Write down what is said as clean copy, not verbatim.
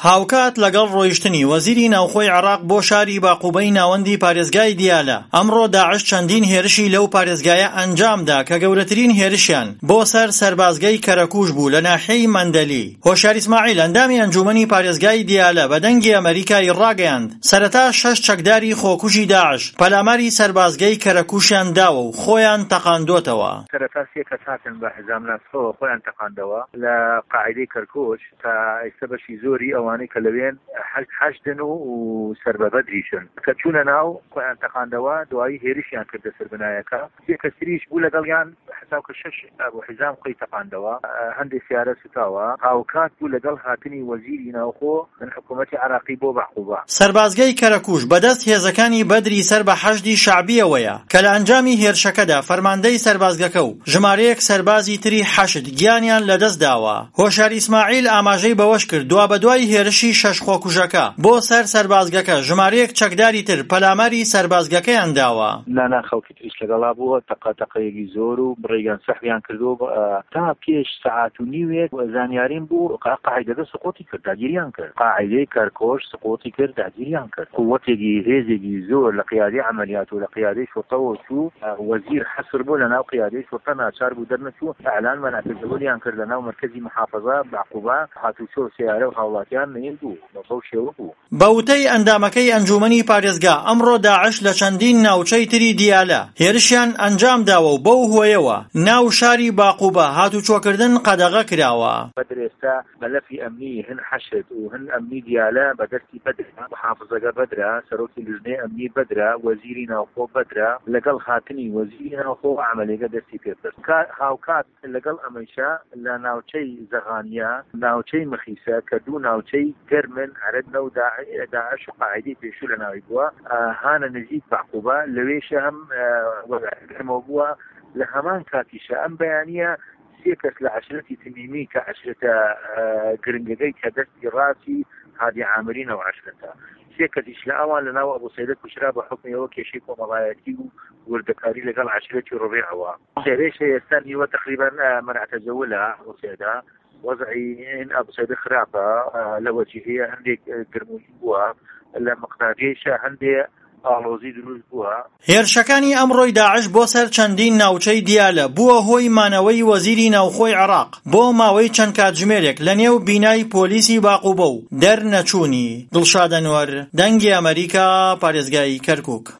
هاوکات لەگەڵ ڕۆیشتنی وەزیری ناوخۆی عێراق بۆ شاری باقوبەی ناوەندی پارێزگای دیالە، ئەمڕۆ داعش چەندین هێرشی لەو پارێزگایە ئەنجامدا کە گەورەترین هێرشیان بۆ سەر سەربازگەی کەرەکوژ بوو لە ناحیەی مەندەلی. هۆشار ئیسماعیل ئەندامی ئەنجومەنی پارێزگای دیالە بە دەنگی ئەمریکای ڕاگەیاند سەرەتا 6 چەکداری خۆکوژی داعش پەلاماری سەربازگەی کەرەکوشیان داوە و خۆیان تەقاندۆتەوە. سەرەتا 3 کەس هاتن بە حزام ناسخۆ خۆیان تەقاندەوە لە قاعیدەی کەرکوچ تا ئێستا بەشی زۆری ئەوانەی کە لەوێن حەشدن و سەربەبەدریشن کە چوونە ناو خۆیان تەقاندەوە دوایی هێرشیان کردە سەربنایەکە. سێ کەسریش بوو لەگەڵیان حساب کە 6 بۆ حزام خۆی تەقاندەوە. هەندێک سیارە سوتاوە. هاوکات بوو لەگەڵ هاتنی وەزیری ناوخۆ من حکوومەتی عێراقی بۆ بەعقوبە. سەربازگەی کەرەکوژ بەدەست هێزەکانی بەدری سەر بە حەشدی شعبیەوەیە کە لە ئەنجامی هێرشەکەدا فەرماندەی سەربازگەکە و ژمارەیەک سەربازی تری حەشد گیانیان لەدەست داوە. هۆشار ئیسماعیل ئاماژەی بەوەش کرد دوا بەدوای هێرشی 6 خۆکوژەکە بۆ سەر سەربازگەکە ژمارەیەک چەکداری تر پەلاماری سەربازگەکەیان داوە. لانا خەڵکی تریش لەگەڵا بووە تەقەتەقەیەکی زۆر و بڕێگان سەحویان کردو تا پێش سەعات و نیوێک زانیاریم بوو قاعدەکە سقوطی کرد داگیریان کرد. قاعدەی کەرکۆش سقوطی کرد داگیریان کرد. قووەتێکی هێزێکی زۆر لە قیادەی عملیات و لە قیادەی شوڕتەوە چوو. وەزیر حەسر بوو لە ناو قیادەی شوڕتە ناچار بوو دەرنەچوو. ئەعلان مەناعتەزەوەریان کرد لە ناو مەرکەزی محافەزە بەعقوبە هاتوچۆ سیارە و هاوڵاتیان نەیل بوو بەو شێوە بوو. بەوتەی ئەندامەکەی ئەنجومەنی پارێزگا ئەمڕۆ داعش لە چەندین ناوچەی تری دیالە هێرشیان ئەنجام داوە و بەو هۆیەوە ناو شاری باقوبە هاتوچۆکردن قەدەغە کراوە. بەدرێستا بەلەفی ئەمنی هەن حەشد و هەن ئەمنی دیالە بەدەستی بەدرا محافزەکە بەدرا سەرۆکی لژنەی ئەمنی بەدرا وەزیری ناوخۆ بەدرا لەگەڵ هاتنی وەزیری ناوخۆ عملێگە دەستی پێکرد. هاوکات لەگەڵ ئەمەیشا لە ناوچەی زەغانیا ناوچەی مەخیسە کە دوو ناوچەی گەرمن عەرەدنە و داعش و قاعدەی پێشوو لە ناوی بووە هانە نزیک باقوبە لەوێشە هەم گەرمەوە بووە. لە هەمان کاتیشە ئەم بەیانیە 3 کەس لە عەشرەتی تمیمی کە عەشرەتە گرنگەکەی کە دەستی ڕاستی هادی عامرینەوە عەشرەتە 3 کەسیش لە ئەوان لە ناو ئەبو سەیدە کوشرا بە حکمەوە کێشەی کۆمەڵایەتی و وردەکاری لەگەڵ عەشرەتی ڕۆبێعەوە. هێرشە ئێستا نیوە تقریبا منعتەزەولە ئەبو سەیدە وضعی ئەبو سەیدە خراپە لە وەجهەیە هەندێک گرمووی بووە لە مقداریشە هەندێک ئاڵۆزی دروست بووە. هێرشەکانی ئەمڕۆی داعش بۆ سەر چەندین ناوچەی دیالە بووە هۆی مانەوەی وەزیری ناوخۆی عێراق بۆ ماوەی چەند کاتژمێرێک لە نێو بینای پۆلیسی باقوبە و دەرنەچوونی. دڵشاد ئەنوەر، دەنگی ئەمریکا، پارێزگای کەرکووک.